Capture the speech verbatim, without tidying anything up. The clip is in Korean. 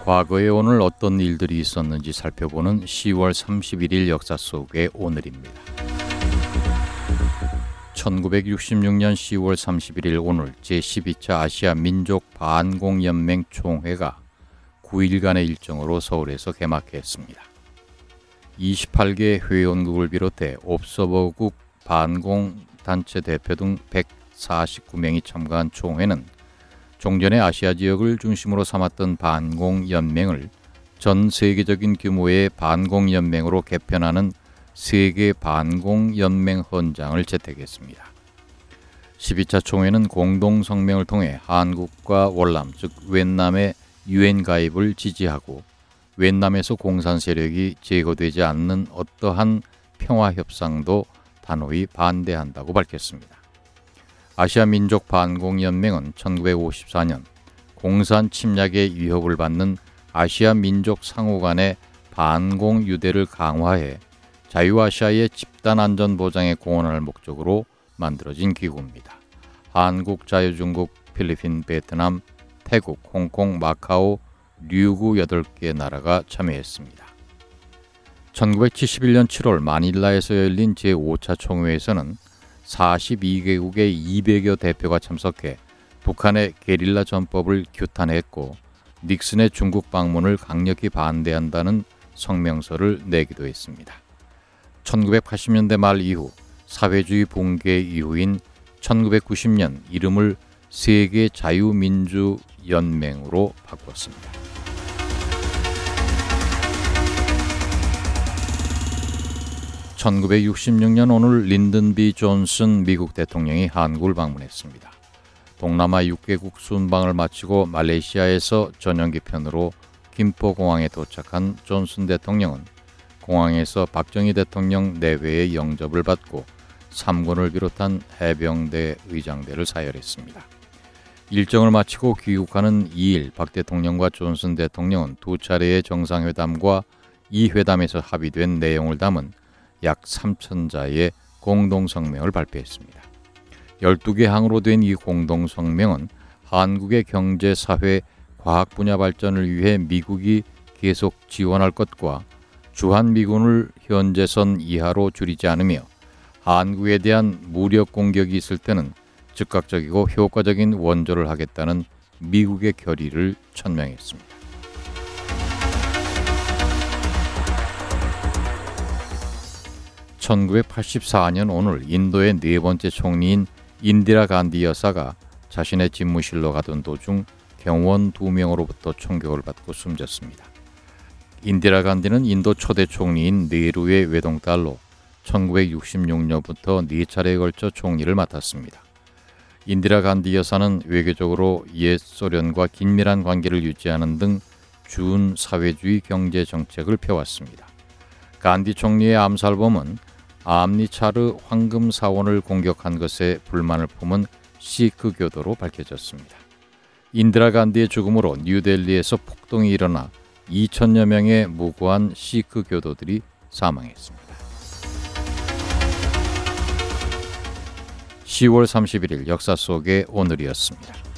과거에 오늘 어떤 일들이 있었는지 살펴보는 시월 삼십일일 역사 속의 오늘입니다. 천구백육십육년 시월 삼십일일 오늘 제십이차 아시아 민족 반공연맹 총회가 구일간의 일정으로 서울에서 개막했습니다. 이십팔개 회원국을 비롯해 옵서버국 반공단체 대표 등 백사십구명이 참가한 총회는 종전의 아시아 지역을 중심으로 삼았던 반공연맹을 전 세계적인 규모의 반공연맹으로 개편하는 세계 반공연맹 헌장을 채택했습니다. 십이차 총회는 공동성명을 통해 한국과 월남, 즉 웬남의 유엔 가입을 지지하고 웬남에서 공산 세력이 제거되지 않는 어떠한 평화협상도 단호히 반대한다고 밝혔습니다. 아시아 민족 반공연맹은 천구백오십사년 공산 침략의 위협을 받는 아시아 민족 상호 간의 반공 유대를 강화해 자유아시아의 집단 안전 보장에 공헌할 목적으로 만들어진 기구입니다. 한국, 자유중국, 필리핀, 베트남, 태국, 홍콩, 마카오, 류구 여덟 개 나라가 참여했습니다. 천구백칠십일년 칠월 마닐라에서 열린 제오차 총회에서는 사십이개국의 이백여 대표가 참석해 북한의 게릴라 전법을 규탄했고 닉슨의 중국 방문을 강력히 반대한다는 성명서를 내기도 했습니다. 천구백팔십년대 말 이후 사회주의 붕괴 이후인 천구백구십년 이름을 세계 자유민주연맹으로 바꿨습니다. 천구백육십육년 오늘 린든 비 존슨 미국 대통령이 한국을 방문했습니다. 동남아 육개국 순방을 마치고 말레이시아에서 전용기 편으로 김포공항에 도착한 존슨 대통령은 공항에서 박정희 대통령 내외의 영접을 받고 삼군을 비롯한 해병대 의장대를 사열했습니다. 일정을 마치고 귀국하는 이일 박 대통령과 존슨 대통령은 두 차례의 정상회담과 이 회담에서 합의된 내용을 담은 약 삼천 자의 공동성명을 발표했습니다. 열두 개 항으로 된 이 공동성명은 한국의 경제, 사회, 과학 분야 발전을 위해 미국이 계속 지원할 것과 주한미군을 현재 선 이하로 줄이지 않으며 한국에 대한 무력 공격이 있을 때는 즉각적이고 효과적인 원조를 하겠다는 미국의 결의를 천명했습니다. 천구백팔십사년 오늘 인도의 네 번째 총리인 인디라 간디 여사가 자신의 집무실로 가던 도중 경호원 두 명으로부터 총격을 받고 숨졌습니다. 인디라 간디는 인도 초대 총리인 네루의 외동딸로 천구백육십육년부터 네 차례에 걸쳐 총리를 맡았습니다. 인디라 간디 여사는 외교적으로 옛 소련과 긴밀한 관계를 유지하는 등 준사회주의 경제 정책을 펴왔습니다. 간디 총리의 암살범은 암리차르 황금 사원을 공격한 것에 불만을 품은 시크 교도로 밝혀졌습니다. 인디라 간디의 죽음으로 뉴델리에서 폭동이 일어나 이천여 명의 무고한 시크 교도들이 사망했습니다. 시월 삼십일일 역사 속의 오늘이었습니다.